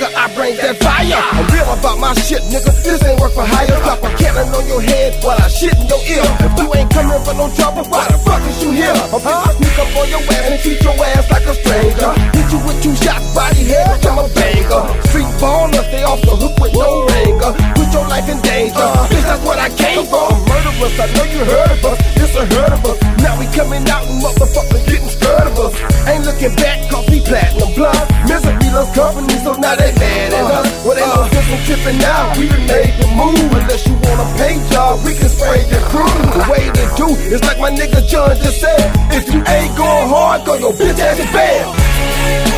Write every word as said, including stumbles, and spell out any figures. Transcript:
nigga, I bring that fire. I'm real about my shit, nigga, this ain't work for hire. Drop a cannon on your head while I shit in your ear. If you ain't coming for no trouble, why the fuck is you here? I'm gonna sneak up on your ass and treat your ass like a stranger. Hit you with two shots, body head, become a banger. Street baller, stay off the hook with no anger. Put your life in danger, bitch, that's what I came for. Murderers, I know you heard of us, it's a herd of us. Now we coming out and motherfuckers getting scared of us. Ain't looking back, cause we platinum blood. Misery loves company, so now they mad at us. Well, ain't no sense in tripping now, we done made the move. Unless you want a pay job, we can spray your crew. The way to do is like my nigga John just said, if you ain't going hard, go your bitch ass to bed.